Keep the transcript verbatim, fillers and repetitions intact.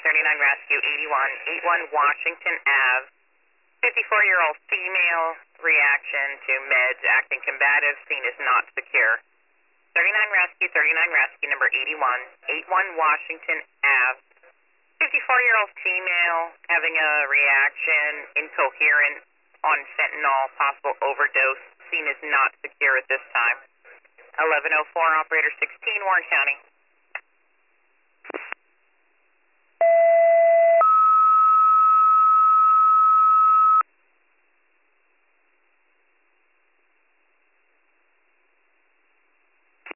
thirty-nine Rescue, eighty-one, eighty-one Washington Ave. fifty-four-year-old female, reaction to meds, acting combative, scene is not secure. thirty-nine Rescue, thirty-nine Rescue, number eighty-one, eighty-one Washington Ave. fifty-four-year-old female having a reaction, incoherent on fentanyl, possible overdose. Scene is not secure at this time. eleven oh four, operator sixteen, Warren County.